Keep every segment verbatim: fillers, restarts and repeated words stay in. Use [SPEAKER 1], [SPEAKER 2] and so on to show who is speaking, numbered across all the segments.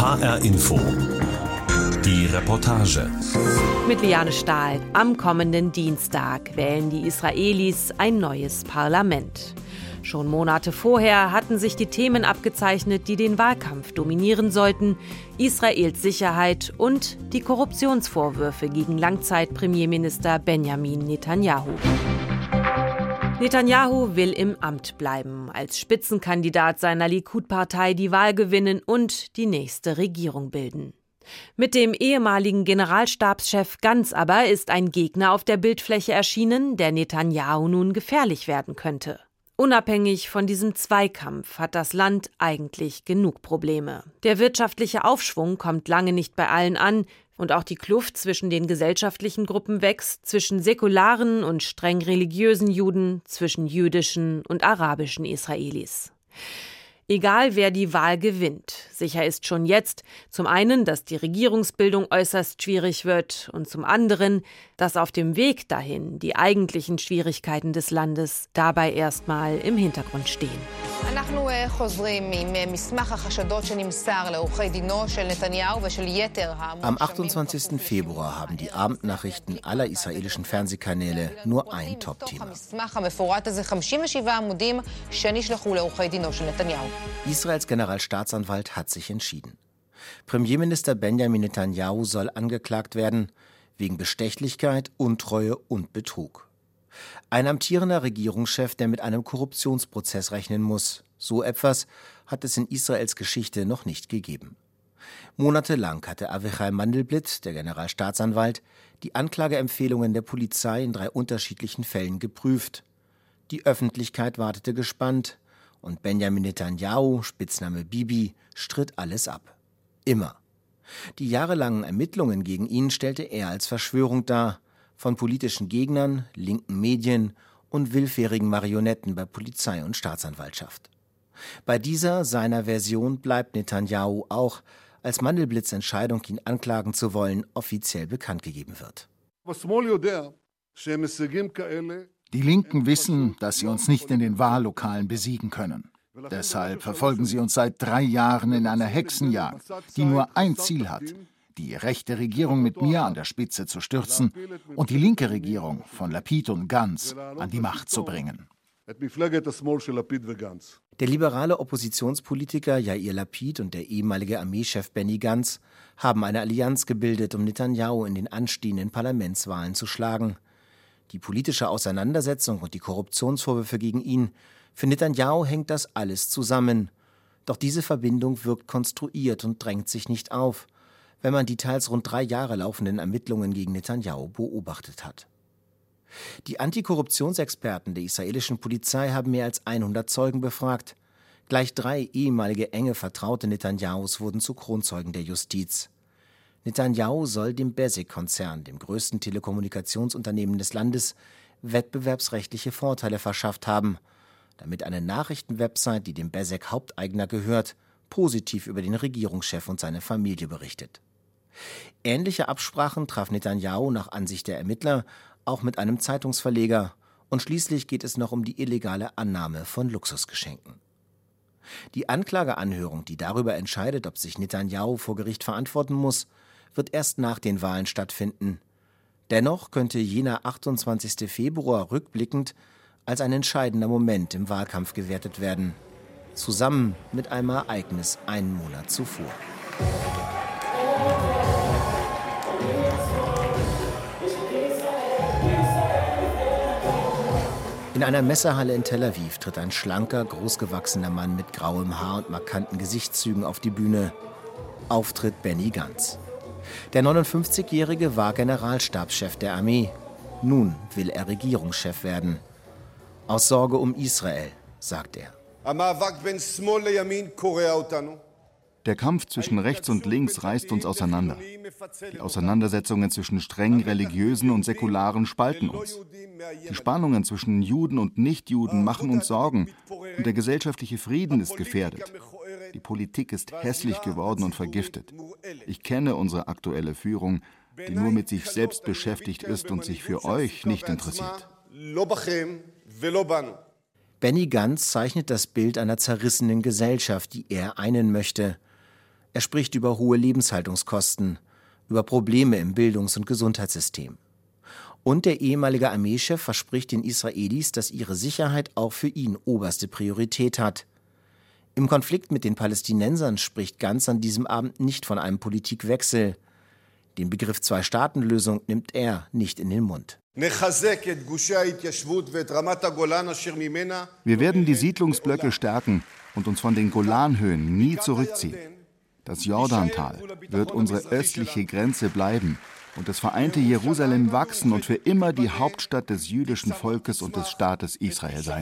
[SPEAKER 1] H R Info. Die Reportage.
[SPEAKER 2] Mit Liane Stahl. Am kommenden Dienstag wählen die Israelis ein neues Parlament. Schon Monate vorher hatten sich die Themen abgezeichnet, die den Wahlkampf dominieren sollten: Israels Sicherheit und die Korruptionsvorwürfe gegen Langzeit-Premierminister Benjamin Netanyahu. Netanyahu will im Amt bleiben, als Spitzenkandidat seiner Likud-Partei die Wahl gewinnen und die nächste Regierung bilden. Mit dem ehemaligen Generalstabschef Gantz aber ist ein Gegner auf der Bildfläche erschienen, der Netanyahu nun gefährlich werden könnte. Unabhängig von diesem Zweikampf hat das Land eigentlich genug Probleme. Der wirtschaftliche Aufschwung kommt lange nicht bei allen an und auch die Kluft zwischen den gesellschaftlichen Gruppen wächst, zwischen säkularen und streng religiösen Juden, zwischen jüdischen und arabischen Israelis. Egal, wer die Wahl gewinnt, sicher ist schon jetzt zum einen, dass die Regierungsbildung äußerst schwierig wird und zum anderen, dass auf dem Weg dahin die eigentlichen Schwierigkeiten des Landes dabei erstmal im Hintergrund stehen.
[SPEAKER 3] Am achtundzwanzigsten Februar haben die Abendnachrichten aller israelischen Fernsehkanäle nur ein Top-Thema. Israels Generalstaatsanwalt hat sich entschieden. Premierminister Benjamin Netanyahu soll angeklagt werden wegen Bestechlichkeit, Untreue und Betrug. Ein amtierender Regierungschef, der mit einem Korruptionsprozess rechnen muss. So etwas hat es in Israels Geschichte noch nicht gegeben. Monatelang hatte Avichai Mandelblit, der Generalstaatsanwalt, die Anklageempfehlungen der Polizei in drei unterschiedlichen Fällen geprüft. Die Öffentlichkeit wartete gespannt und Benjamin Netanyahu, Spitzname Bibi, stritt alles ab. Immer. Die jahrelangen Ermittlungen gegen ihn stellte er als Verschwörung dar, von politischen Gegnern, linken Medien und willfährigen Marionetten bei Polizei und Staatsanwaltschaft. Bei dieser seiner Version bleibt Netanyahu auch, als Mandelblits Entscheidung, ihn anklagen zu wollen, offiziell bekannt gegeben wird.
[SPEAKER 4] Die Linken wissen, dass sie uns nicht in den Wahllokalen besiegen können. Deshalb verfolgen sie uns seit drei Jahren in einer Hexenjagd, die nur ein Ziel hat: die rechte Regierung mit mir an der Spitze zu stürzen und die linke Regierung von Lapid und Gantz an die Macht zu bringen.
[SPEAKER 3] Der liberale Oppositionspolitiker Yair Lapid und der ehemalige Armeechef Benny Gantz haben eine Allianz gebildet, um Netanyahu in den anstehenden Parlamentswahlen zu schlagen. Die politische Auseinandersetzung und die Korruptionsvorwürfe gegen ihn: Für Netanyahu hängt das alles zusammen. Doch diese Verbindung wirkt konstruiert und drängt sich nicht auf, wenn man die teils rund drei Jahre laufenden Ermittlungen gegen Netanyahu beobachtet hat. Die Antikorruptionsexperten der israelischen Polizei haben mehr als hundert Zeugen befragt. Gleich drei ehemalige enge Vertraute Netanyahus wurden zu Kronzeugen der Justiz. Netanyahu soll dem Bezeq-Konzern, dem größten Telekommunikationsunternehmen des Landes, wettbewerbsrechtliche Vorteile verschafft haben, damit eine Nachrichtenwebsite, die dem Bezeq-Haupteigner gehört, positiv über den Regierungschef und seine Familie berichtet. Ähnliche Absprachen traf Netanyahu nach Ansicht der Ermittler auch mit einem Zeitungsverleger, und schließlich geht es noch um die illegale Annahme von Luxusgeschenken. Die Anklageanhörung, die darüber entscheidet, ob sich Netanyahu vor Gericht verantworten muss, wird erst nach den Wahlen stattfinden. Dennoch könnte jener achtundzwanzigsten Februar rückblickend als ein entscheidender Moment im Wahlkampf gewertet werden, zusammen mit einem Ereignis einen Monat zuvor. In einer Messehalle in Tel Aviv tritt ein schlanker, großgewachsener Mann mit grauem Haar und markanten Gesichtszügen auf die Bühne. Auftritt Benny Gantz. Der neunundfünfzigjährige war Generalstabschef der Armee. Nun will er Regierungschef werden. Aus Sorge um Israel, sagt er.
[SPEAKER 5] Der Kampf zwischen rechts und links reißt uns auseinander. Die Auseinandersetzungen zwischen streng religiösen und säkularen spalten uns. Die Spannungen zwischen Juden und Nichtjuden machen uns Sorgen und der gesellschaftliche Frieden ist gefährdet. Die Politik ist hässlich geworden und vergiftet. Ich kenne unsere aktuelle Führung, die nur mit sich selbst beschäftigt ist und sich für euch nicht interessiert.
[SPEAKER 3] Benny Gantz zeichnet das Bild einer zerrissenen Gesellschaft, die er einen möchte. Er spricht über hohe Lebenshaltungskosten, über Probleme im Bildungs- und Gesundheitssystem. Und der ehemalige Armeechef verspricht den Israelis, dass ihre Sicherheit auch für ihn oberste Priorität hat. Im Konflikt mit den Palästinensern spricht Gantz an diesem Abend nicht von einem Politikwechsel. Den Begriff Zwei-Staaten-Lösung nimmt er nicht in den Mund.
[SPEAKER 5] Wir werden die Siedlungsblöcke stärken und uns von den Golanhöhen nie zurückziehen. Das Jordantal wird unsere östliche Grenze bleiben und das vereinte Jerusalem wachsen und für immer die Hauptstadt des jüdischen Volkes und des Staates Israel sein.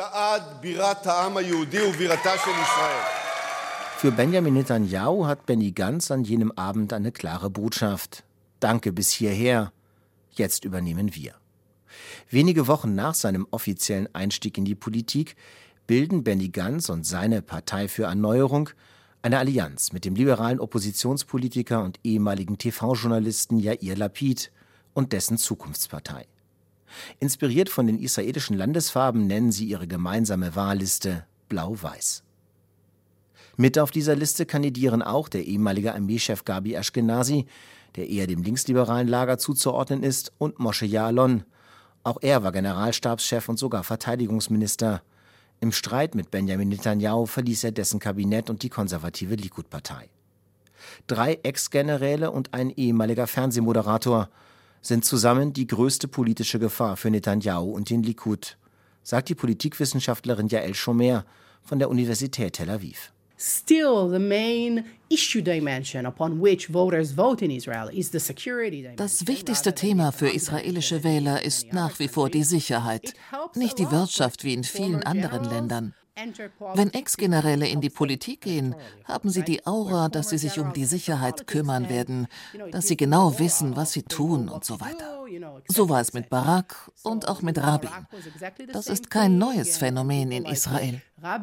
[SPEAKER 3] Für Benjamin Netanyahu hat Benny Gantz an jenem Abend eine klare Botschaft. Danke bis hierher. Jetzt übernehmen wir. Wenige Wochen nach seinem offiziellen Einstieg in die Politik bilden Benny Gantz und seine Partei für Erneuerung eine Allianz mit dem liberalen Oppositionspolitiker und ehemaligen T V-Journalisten Yair Lapid und dessen Zukunftspartei. Inspiriert von den israelischen Landesfarben nennen sie ihre gemeinsame Wahlliste Blau-Weiß. Mit auf dieser Liste kandidieren auch der ehemalige Armeechef Gabi Ashkenazi, der eher dem linksliberalen Lager zuzuordnen ist, und Moshe Ya'alon. Auch er war Generalstabschef und sogar Verteidigungsminister. Im Streit mit Benjamin Netanyahu verließ er dessen Kabinett und die konservative Likud-Partei. Drei Ex-Generäle und ein ehemaliger Fernsehmoderator sind zusammen die größte politische Gefahr für Netanyahu und den Likud, sagt die Politikwissenschaftlerin Yael Shomer von der Universität Tel Aviv.
[SPEAKER 6] Still, the main issue dimension upon which voters vote in Israel is the security dimension.
[SPEAKER 7] Das wichtigste Thema für israelische Wähler ist nach wie vor die Sicherheit, nicht die Wirtschaft wie in vielen anderen Ländern. Wenn Ex-Generäle in die Politik gehen, haben sie die Aura, dass sie sich um die Sicherheit kümmern werden, dass sie genau wissen, was sie tun und so weiter. So war es mit Barak und auch mit Rabin. Das ist kein neues Phänomen in Israel.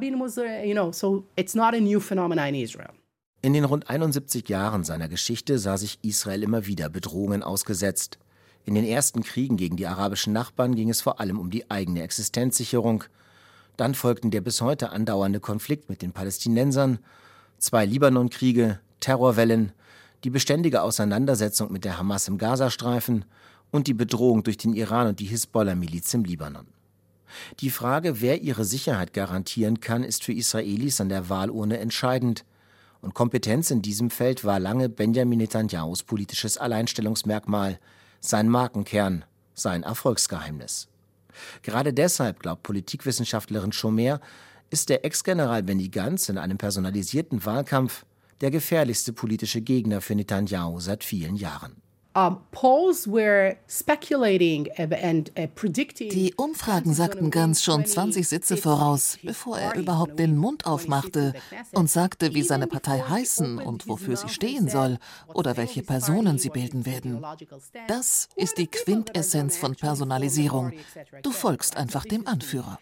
[SPEAKER 3] In den rund einundsiebzig Jahren seiner Geschichte sah sich Israel immer wieder Bedrohungen ausgesetzt. In den ersten Kriegen gegen die arabischen Nachbarn ging es vor allem um die eigene Existenzsicherung. Dann folgten der bis heute andauernde Konflikt mit den Palästinensern, zwei Libanon-Kriege, Terrorwellen, die beständige Auseinandersetzung mit der Hamas im Gazastreifen und die Bedrohung durch den Iran und die Hisbollah-Miliz im Libanon. Die Frage, wer ihre Sicherheit garantieren kann, ist für Israelis an der Wahlurne entscheidend. Und Kompetenz in diesem Feld war lange Benjamin Netanyahus politisches Alleinstellungsmerkmal, sein Markenkern, sein Erfolgsgeheimnis. Gerade deshalb, glaubt Politikwissenschaftlerin Shomer, ist der Ex-General Benny Gantz in einem personalisierten Wahlkampf der gefährlichste politische Gegner für Netanyahu seit vielen Jahren.
[SPEAKER 7] Die Umfragen sagten Gantz schon zwanzig Sitze voraus, bevor er überhaupt den Mund aufmachte und sagte, wie seine Partei heißen und wofür sie stehen soll oder welche Personen sie bilden werden. Das ist die Quintessenz von Personalisierung. Du folgst einfach dem Anführer.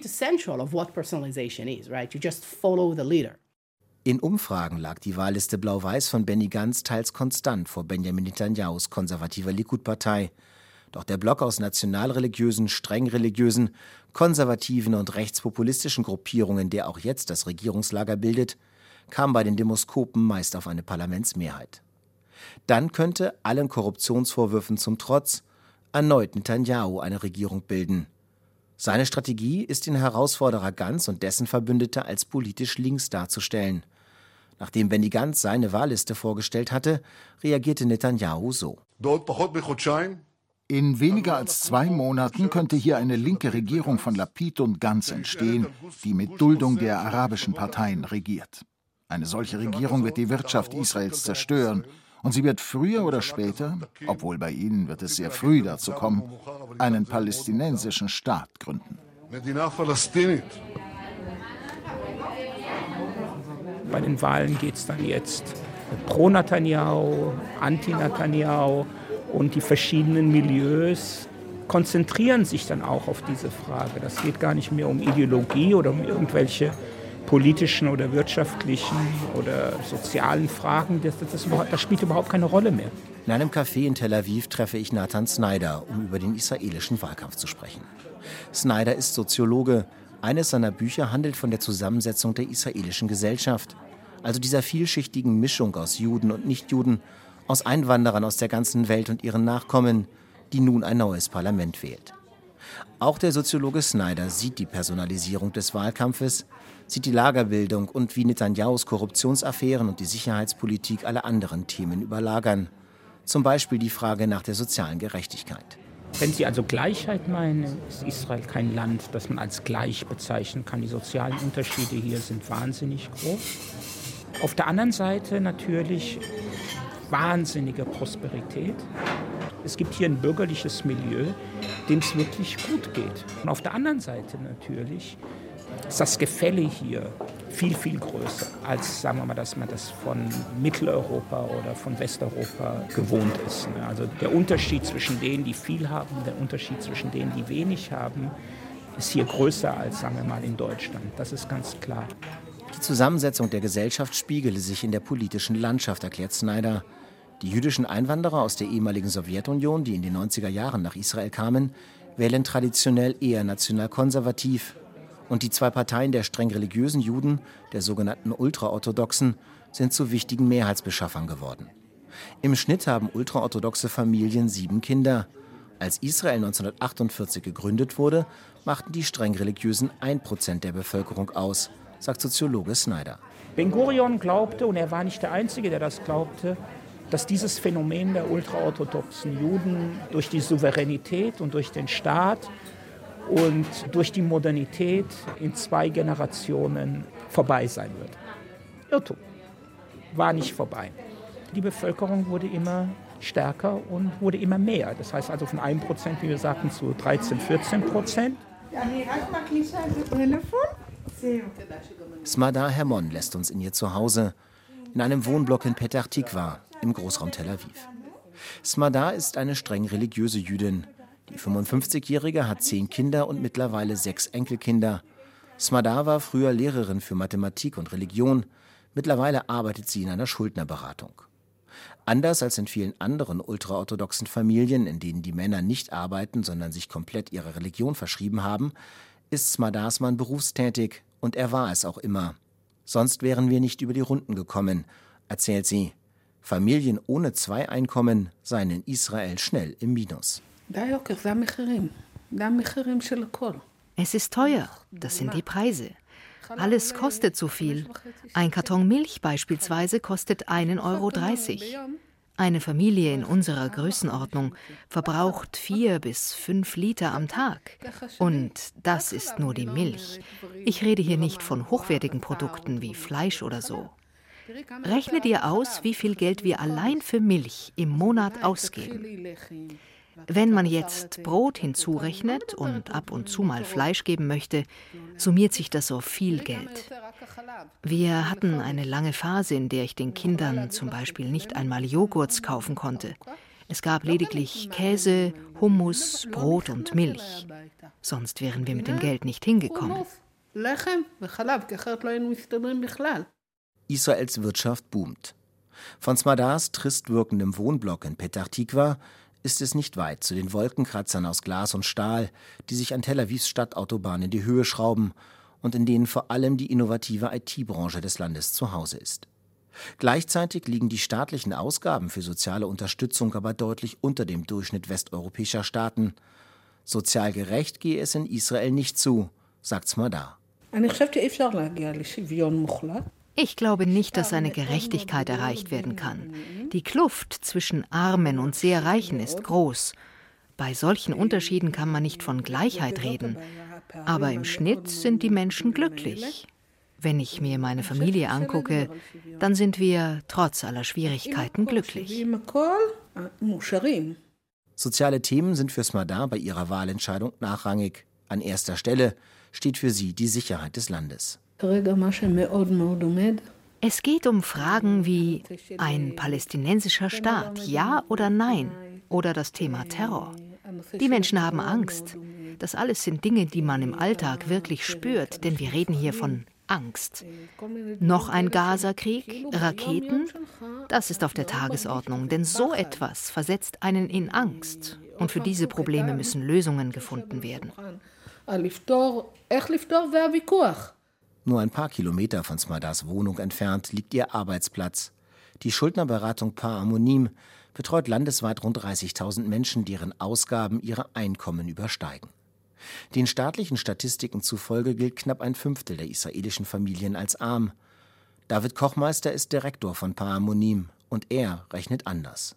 [SPEAKER 3] In Umfragen lag die Wahlliste Blau-Weiß von Benny Gantz teils konstant vor Benjamin Netanyahus konservativer Likud-Partei. Doch der Block aus nationalreligiösen, streng religiösen, konservativen und rechtspopulistischen Gruppierungen, der auch jetzt das Regierungslager bildet, kam bei den Demoskopen meist auf eine Parlamentsmehrheit. Dann könnte, allen Korruptionsvorwürfen zum Trotz, erneut Netanyahu eine Regierung bilden. Seine Strategie ist, den Herausforderer Gantz und dessen Verbündete als politisch links darzustellen. Nachdem Benny Gantz seine Wahlliste vorgestellt hatte, reagierte Netanyahu so.
[SPEAKER 4] In weniger als zwei Monaten könnte hier eine linke Regierung von Lapid und Gantz entstehen, die mit Duldung der arabischen Parteien regiert. Eine solche Regierung wird die Wirtschaft Israels zerstören und sie wird früher oder später, obwohl bei ihnen wird es sehr früh dazu kommen, einen palästinensischen Staat gründen.
[SPEAKER 8] Bei den Wahlen geht es dann jetzt pro Netanyahu, anti-Netanyahu und die verschiedenen Milieus konzentrieren sich dann auch auf diese Frage. Das geht gar nicht mehr um Ideologie oder um irgendwelche politischen oder wirtschaftlichen oder sozialen Fragen. Das, das, das spielt überhaupt keine Rolle mehr.
[SPEAKER 3] In einem Café in Tel Aviv treffe ich Nathan Snyder, um über den israelischen Wahlkampf zu sprechen. Snyder ist Soziologe. Eines seiner Bücher handelt von der Zusammensetzung der israelischen Gesellschaft. also dieser vielschichtigen Mischung aus Juden und Nichtjuden, aus Einwanderern aus der ganzen Welt und ihren Nachkommen, die nun ein neues Parlament wählt. Auch der Soziologe Snyder sieht die Personalisierung des Wahlkampfes, sieht die Lagerbildung und wie Netanyahus Korruptionsaffären und die Sicherheitspolitik alle anderen Themen überlagern. Zum Beispiel die Frage nach der sozialen Gerechtigkeit.
[SPEAKER 8] Wenn Sie also Gleichheit meinen, ist Israel kein Land, das man als gleich bezeichnen kann. Die sozialen Unterschiede hier sind wahnsinnig groß. Auf der anderen Seite natürlich wahnsinnige Prosperität. Es gibt hier ein bürgerliches Milieu, dem es wirklich gut geht. Und auf der anderen Seite natürlich ist das Gefälle hier viel, viel größer, als, sagen wir mal, dass man das von Mitteleuropa oder von Westeuropa gewohnt ist. Also der Unterschied zwischen denen, die viel haben, und der Unterschied zwischen denen, die wenig haben, ist hier größer als, sagen wir mal, in Deutschland. Das ist ganz klar.
[SPEAKER 3] Die Zusammensetzung der Gesellschaft spiegele sich in der politischen Landschaft, erklärt Snyder. Die jüdischen Einwanderer aus der ehemaligen Sowjetunion, die in den neunziger Jahren nach Israel kamen, wählen traditionell eher national-konservativ. Und die zwei Parteien der streng religiösen Juden, der sogenannten Ultraorthodoxen, sind zu wichtigen Mehrheitsbeschaffern geworden. Im Schnitt haben ultraorthodoxe Familien sieben Kinder. Als Israel neunzehnhundertachtundvierzig gegründet wurde, machten die streng religiösen ein Prozent der Bevölkerung aus, sagt Soziologe Snyder.
[SPEAKER 8] Ben-Gurion glaubte, und er war nicht der Einzige, der das glaubte, dass dieses Phänomen der ultraorthodoxen Juden durch die Souveränität und durch den Staat und durch die Modernität in zwei Generationen vorbei sein wird. Irrtum. War nicht vorbei. Die Bevölkerung wurde immer stärker und wurde immer mehr. Das heißt also von einem Prozent, wie wir sagten, zu dreizehn, vierzehn Prozent.
[SPEAKER 3] Smadar Hermon lässt uns in ihr Zuhause, in einem Wohnblock in Petach Tikva, im Großraum Tel Aviv. Smadar ist eine streng religiöse Jüdin. Die fünfundfünfzigjährige hat zehn Kinder und mittlerweile sechs Enkelkinder. Smadar war früher Lehrerin für Mathematik und Religion. Mittlerweile arbeitet sie in einer Schuldnerberatung. Anders als in vielen anderen ultraorthodoxen Familien, in denen die Männer nicht arbeiten, sondern sich komplett ihrer Religion verschrieben haben, ist Smadars Mann berufstätig und er war es auch immer. Sonst wären wir nicht über die Runden gekommen, erzählt sie. Familien ohne zwei Einkommen seien in Israel schnell im Minus.
[SPEAKER 9] Es ist teuer, das sind die Preise. Alles kostet so viel. Ein Karton Milch beispielsweise kostet ein Euro dreißig. Eine Familie in unserer Größenordnung verbraucht vier bis fünf Liter am Tag. Und das ist nur die Milch. Ich rede hier nicht von hochwertigen Produkten wie Fleisch oder so. Rechne dir aus, wie viel Geld wir allein für Milch im Monat ausgeben. Wenn man jetzt Brot hinzurechnet und ab und zu mal Fleisch geben möchte, summiert sich das auf viel Geld. Wir hatten eine lange Phase, in der ich den Kindern zum Beispiel nicht einmal Joghurts kaufen konnte. Es gab lediglich Käse, Hummus, Brot und Milch. Sonst wären wir mit dem Geld nicht hingekommen.
[SPEAKER 3] Israels Wirtschaft boomt. Von Smadars trist wirkendem Wohnblock in Petach Tikva ist es nicht weit zu den Wolkenkratzern aus Glas und Stahl, die sich an Tel Avivs Stadtautobahn in die Höhe schrauben und in denen vor allem die innovative I T-Branche des Landes zu Hause ist. Gleichzeitig liegen die staatlichen Ausgaben für soziale Unterstützung aber deutlich unter dem Durchschnitt westeuropäischer Staaten. Sozial gerecht gehe es in Israel nicht zu, sagt Smadar.
[SPEAKER 9] Ich glaube nicht, dass eine Gerechtigkeit erreicht werden kann. Die Kluft zwischen Armen und sehr Reichen ist groß. Bei solchen Unterschieden kann man nicht von Gleichheit reden. Aber im Schnitt sind die Menschen glücklich. Wenn ich mir meine Familie angucke, dann sind wir trotz aller Schwierigkeiten glücklich.
[SPEAKER 3] Soziale Themen sind für Smadar bei ihrer Wahlentscheidung nachrangig. An erster Stelle steht für sie die Sicherheit des Landes.
[SPEAKER 9] Es geht um Fragen wie ein palästinensischer Staat, ja oder nein, oder das Thema Terror. Die Menschen haben Angst. Das alles sind Dinge, die man im Alltag wirklich spürt, denn wir reden hier von Angst. Noch ein Gaza-Krieg, Raketen, das ist auf der Tagesordnung, denn so etwas versetzt einen in Angst. Und für diese Probleme müssen Lösungen gefunden werden.
[SPEAKER 3] Nur ein paar Kilometer von Smadars Wohnung entfernt liegt ihr Arbeitsplatz. Die Schuldnerberatung Pa'amonim betreut landesweit rund dreißigtausend Menschen, deren Ausgaben ihre Einkommen übersteigen. Den staatlichen Statistiken zufolge gilt knapp ein Fünftel der israelischen Familien als arm. David Kochmeister ist Direktor von Pa'amonim und er rechnet anders.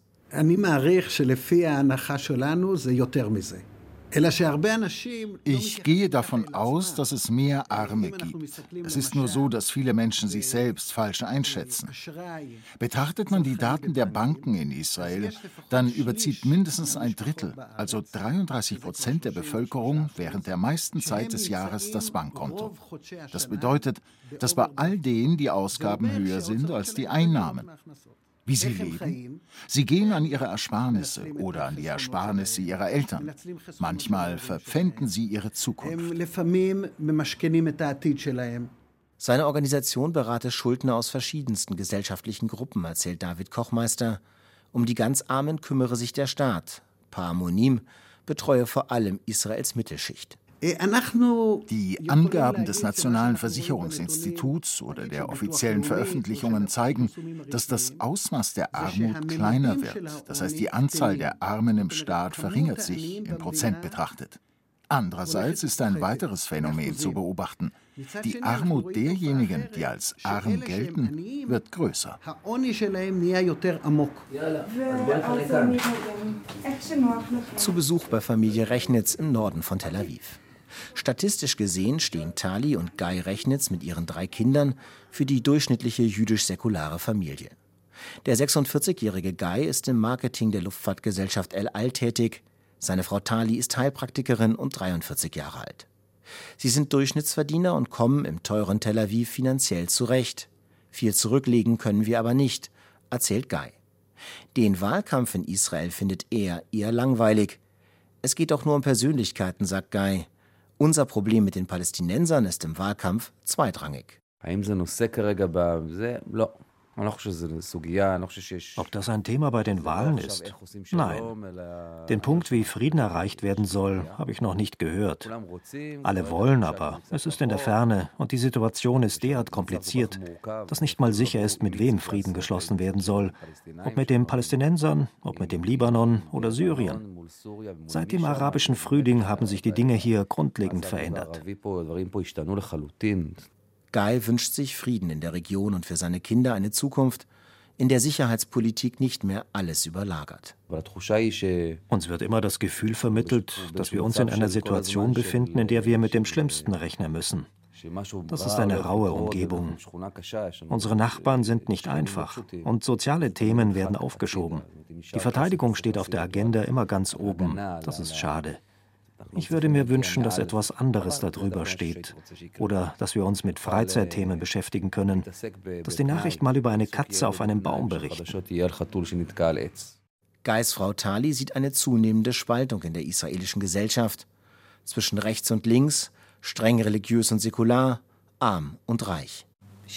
[SPEAKER 4] Ich gehe davon aus, dass es mehr Arme gibt. Es ist nur so, dass viele Menschen sich selbst falsch einschätzen. Betrachtet man die Daten der Banken in Israel, dann überzieht mindestens ein Drittel, also dreiunddreißig Prozent der Bevölkerung, während der meisten Zeit des Jahres das Bankkonto. Das bedeutet, dass bei all denen die Ausgaben höher sind als die Einnahmen. Wie sie leben? Sie gehen an ihre Ersparnisse oder an die Ersparnisse ihrer Eltern. Manchmal verpfänden sie ihre Zukunft.
[SPEAKER 3] Seine Organisation berate Schuldner aus verschiedensten gesellschaftlichen Gruppen, erzählt David Kochmeister. Um die ganz Armen kümmere sich der Staat. Pa'amonim betreue vor allem Israels Mittelschicht.
[SPEAKER 4] Die Angaben des Nationalen Versicherungsinstituts oder der offiziellen Veröffentlichungen zeigen, dass das Ausmaß der Armut kleiner wird. Das heißt, die Anzahl der Armen im Staat verringert sich, in Prozent betrachtet. Andererseits ist ein weiteres Phänomen zu beobachten. Die Armut derjenigen, die als arm gelten, wird größer.
[SPEAKER 3] Zu Besuch bei Familie Rechnitz im Norden von Tel Aviv. Statistisch gesehen stehen Tali und Guy Rechnitz mit ihren drei Kindern für die durchschnittliche jüdisch-säkulare Familie. Der sechsundvierzigjährige Guy ist im Marketing der Luftfahrtgesellschaft El Al tätig. Seine Frau Tali ist Heilpraktikerin und dreiundvierzig Jahre alt. Sie sind Durchschnittsverdiener und kommen im teuren Tel Aviv finanziell zurecht. Viel zurücklegen können wir aber nicht, erzählt Guy. Den Wahlkampf in Israel findet er eher langweilig. Es geht doch nur um Persönlichkeiten, sagt Guy. Unser Problem mit den Palästinensern ist im Wahlkampf zweitrangig.
[SPEAKER 10] Ob das ein Thema bei den Wahlen ist? Nein. Den Punkt, wie Frieden erreicht werden soll, habe ich noch nicht gehört. Alle wollen aber, es ist in der Ferne und die Situation ist derart kompliziert, dass nicht mal sicher ist, mit wem Frieden geschlossen werden soll. Ob mit den Palästinensern, ob mit dem Libanon oder Syrien. Seit dem arabischen Frühling haben sich die Dinge hier grundlegend verändert.
[SPEAKER 3] Guy wünscht sich Frieden in der Region und für seine Kinder eine Zukunft, in der Sicherheitspolitik nicht mehr alles überlagert.
[SPEAKER 10] Uns wird immer das Gefühl vermittelt, dass wir uns in einer Situation befinden, in der wir mit dem Schlimmsten rechnen müssen. Das ist eine raue Umgebung. Unsere Nachbarn sind nicht einfach und soziale Themen werden aufgeschoben. Die Verteidigung steht auf der Agenda immer ganz oben. Das ist schade. Ich würde mir wünschen, dass etwas anderes darüber steht oder dass wir uns mit Freizeitthemen beschäftigen können, dass die Nachricht mal über eine Katze auf einem Baum berichten.
[SPEAKER 3] Guys Frau Tali sieht eine zunehmende Spaltung in der israelischen Gesellschaft zwischen rechts und links, streng religiös und säkular, arm und reich.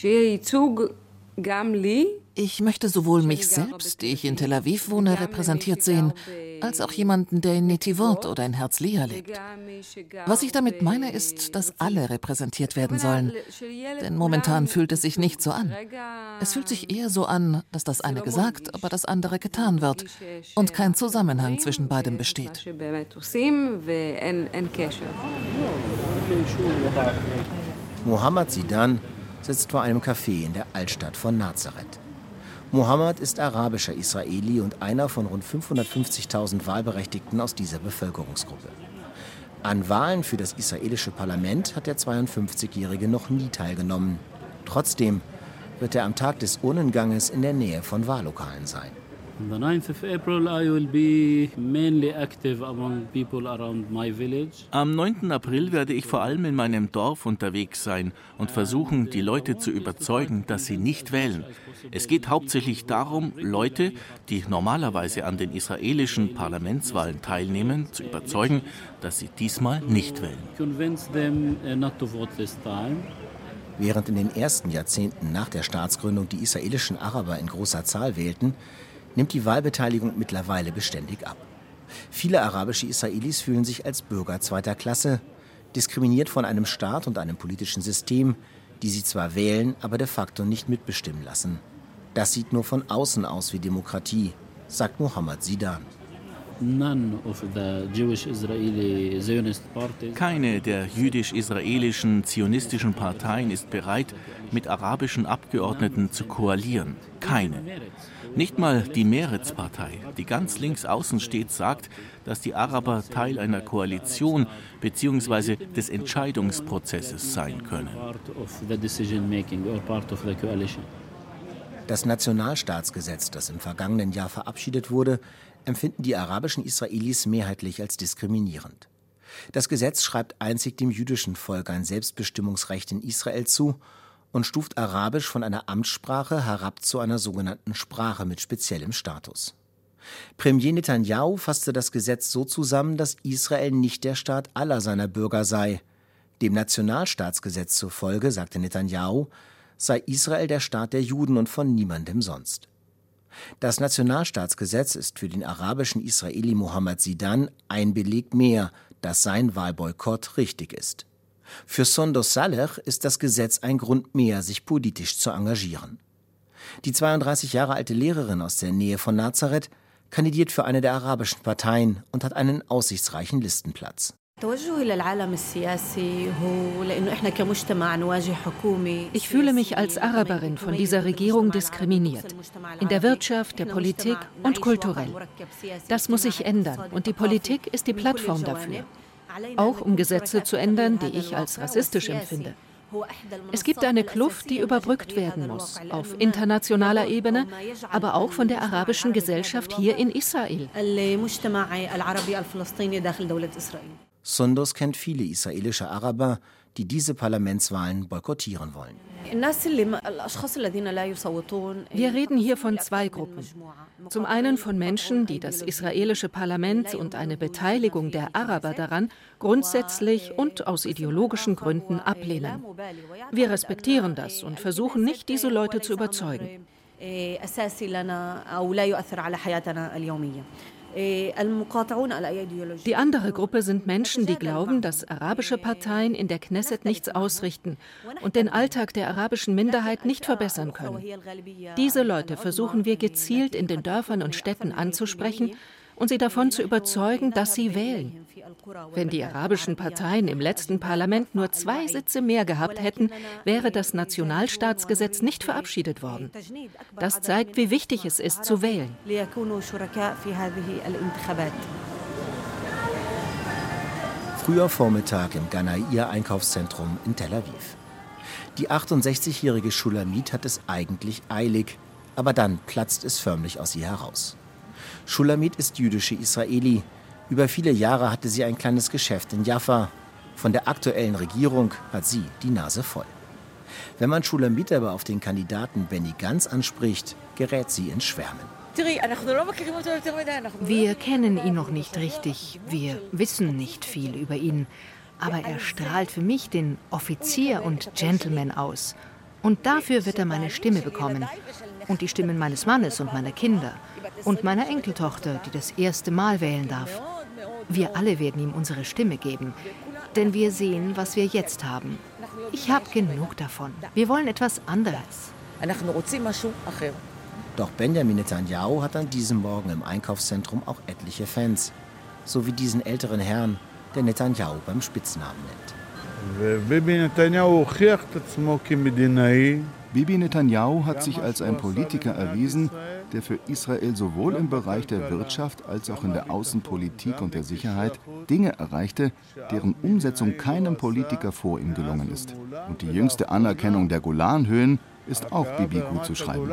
[SPEAKER 7] Ich möchte sowohl mich selbst, die ich in Tel Aviv wohne, repräsentiert sehen, als auch jemanden, der in Netivot oder in Herzliya lebt. Was ich damit meine, ist, dass alle repräsentiert werden sollen. Denn momentan fühlt es sich nicht so an. Es fühlt sich eher so an, dass das eine gesagt, aber das andere getan wird und kein Zusammenhang zwischen beidem besteht.
[SPEAKER 3] Mohammed Sidan sitzt vor einem Café in der Altstadt von Nazareth. Mohammed ist arabischer Israeli und einer von rund fünfhundertfünfzigtausend Wahlberechtigten aus dieser Bevölkerungsgruppe. An Wahlen für das israelische Parlament hat der zweiundfünfzigjährige noch nie teilgenommen. Trotzdem wird er am Tag des Urnenganges in der Nähe von Wahllokalen sein.
[SPEAKER 11] On the ninth of April, I will be mainly active among people around my village.
[SPEAKER 12] Am neunten April werde ich vor allem in meinem Dorf unterwegs sein und versuchen, die Leute zu überzeugen, dass sie nicht wählen. Es geht hauptsächlich darum, Leute, die normalerweise an den israelischen Parlamentswahlen teilnehmen, zu überzeugen, dass sie diesmal nicht wählen.
[SPEAKER 11] Convince them not to vote this time.
[SPEAKER 3] Während in den ersten Jahrzehnten nach der Staatsgründung die israelischen Araber in großer Zahl wählten, nimmt die Wahlbeteiligung mittlerweile beständig ab. Viele arabische Israelis fühlen sich als Bürger zweiter Klasse, diskriminiert von einem Staat und einem politischen System, die sie zwar wählen, aber de facto nicht mitbestimmen lassen. Das sieht nur von außen aus wie Demokratie, sagt Mohammed Zidan.
[SPEAKER 12] Keine der jüdisch-israelischen zionistischen Parteien ist bereit, mit arabischen Abgeordneten zu koalieren. Keine. Nicht mal die Meretz-Partei, die ganz links außen steht, sagt, dass die Araber Teil einer Koalition bzw. des Entscheidungsprozesses sein können.
[SPEAKER 3] Das Nationalstaatsgesetz, das im vergangenen Jahr verabschiedet wurde, empfinden die arabischen Israelis mehrheitlich als diskriminierend. Das Gesetz schreibt einzig dem jüdischen Volk ein Selbstbestimmungsrecht in Israel zu und stuft Arabisch von einer Amtssprache herab zu einer sogenannten Sprache mit speziellem Status. Premier Netanyahu fasste das Gesetz so zusammen, dass Israel nicht der Staat aller seiner Bürger sei. Dem Nationalstaatsgesetz zufolge, sagte Netanyahu, sei Israel der Staat der Juden und von niemandem sonst. Das Nationalstaatsgesetz ist für den arabischen Israeli Mohammed Zidan ein Beleg mehr, dass sein Wahlboykott richtig ist. Für Sondos Saleh ist das Gesetz ein Grund mehr, sich politisch zu engagieren. Die zweiunddreißig Jahre alte Lehrerin aus der Nähe von Nazareth kandidiert für eine der arabischen Parteien und hat einen aussichtsreichen Listenplatz.
[SPEAKER 13] Ich fühle mich als Araberin von dieser Regierung diskriminiert. In der Wirtschaft, der Politik und kulturell. Das muss sich ändern und die Politik ist die Plattform dafür. Auch um Gesetze zu ändern, die ich als rassistisch empfinde. Es gibt eine Kluft, die überbrückt werden muss, auf internationaler Ebene, aber auch von der arabischen Gesellschaft hier in Israel.
[SPEAKER 3] Sondos kennt viele israelische Araber, die diese Parlamentswahlen boykottieren wollen.
[SPEAKER 13] Wir reden hier von zwei Gruppen. Zum einen von Menschen, die das israelische Parlament und eine Beteiligung der Araber daran grundsätzlich und aus ideologischen Gründen ablehnen. Wir respektieren das und versuchen nicht, diese Leute zu überzeugen. Die andere Gruppe sind Menschen, die glauben, dass arabische Parteien in der Knesset nichts ausrichten und den Alltag der arabischen Minderheit nicht verbessern können. Diese Leute versuchen wir gezielt in den Dörfern und Städten anzusprechen und sie davon zu überzeugen, dass sie wählen. Wenn die arabischen Parteien im letzten Parlament nur zwei Sitze mehr gehabt hätten, wäre das Nationalstaatsgesetz nicht verabschiedet worden. Das zeigt, wie wichtig es ist, zu wählen.
[SPEAKER 3] Früher Vormittag im Ganair-Einkaufszentrum in Tel Aviv. Die achtundsechzigjährige Shulamit hat es eigentlich eilig, aber dann platzt es förmlich aus ihr heraus. Shulamit ist jüdische Israeli. Über viele Jahre hatte sie ein kleines Geschäft in Jaffa. Von der aktuellen Regierung hat sie die Nase voll. Wenn man Shulamit aber auf den Kandidaten Benny Gantz anspricht, gerät sie ins Schwärmen.
[SPEAKER 9] Wir kennen ihn noch nicht richtig. Wir wissen nicht viel über ihn. Aber er strahlt für mich den Offizier und Gentleman aus. Und dafür wird er meine Stimme bekommen. Und die Stimmen meines Mannes und meiner Kinder. Und meiner Enkeltochter, die das erste Mal wählen darf. Wir alle werden ihm unsere Stimme geben. Denn wir sehen, was wir jetzt haben. Ich habe genug davon. Wir wollen etwas anderes.
[SPEAKER 3] Doch Benjamin Netanyahu hat an diesem Morgen im Einkaufszentrum auch etliche Fans. So wie diesen älteren Herrn, der Netanyahu beim Spitznamen nennt.
[SPEAKER 5] Bibi Netanyahu hat sich als ein Politiker erwiesen, der für Israel sowohl im Bereich der Wirtschaft als auch in der Außenpolitik und der Sicherheit Dinge erreichte, deren Umsetzung keinem Politiker vor ihm gelungen ist. Und die jüngste Anerkennung der Golanhöhen ist auch Bibi gut zu schreiben.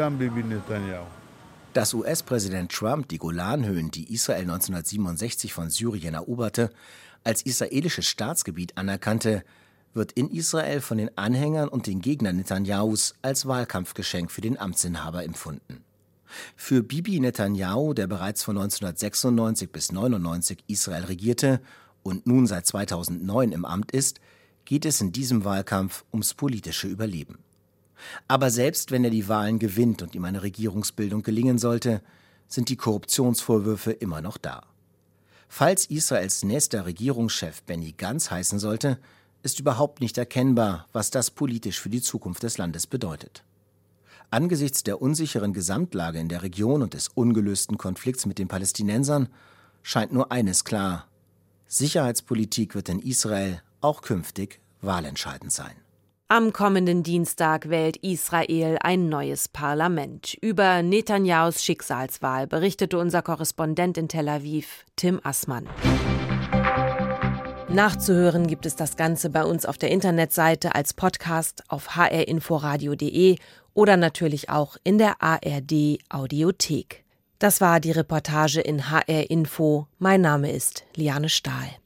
[SPEAKER 3] Dass U S-Präsident Trump die Golanhöhen, die Israel neunzehnhundertsiebenundsechzig von Syrien eroberte, als israelisches Staatsgebiet anerkannte, wird in Israel von den Anhängern und den Gegnern Netanyahus als Wahlkampfgeschenk für den Amtsinhaber empfunden. Für Bibi Netanyahu, der bereits von neunzehnhundertsechsundneunzig bis neunundneunzig Israel regierte und nun seit zweitausendneun im Amt ist, geht es in diesem Wahlkampf ums politische Überleben. Aber selbst wenn er die Wahlen gewinnt und ihm eine Regierungsbildung gelingen sollte, sind die Korruptionsvorwürfe immer noch da. Falls Israels nächster Regierungschef Benny Gantz heißen sollte, ist überhaupt nicht erkennbar, was das politisch für die Zukunft des Landes bedeutet. Angesichts der unsicheren Gesamtlage in der Region und des ungelösten Konflikts mit den Palästinensern scheint nur eines klar: Sicherheitspolitik wird in Israel auch künftig wahlentscheidend sein.
[SPEAKER 2] Am kommenden Dienstag wählt Israel ein neues Parlament. Über Netanyahus Schicksalswahl berichtete unser Korrespondent in Tel Aviv, Tim Assmann. Nachzuhören gibt es das Ganze bei uns auf der Internetseite als Podcast auf h r inforadio punkt d e oder natürlich auch in der A R D Audiothek. Das war die Reportage in H R Info. Mein Name ist Liane Stahl.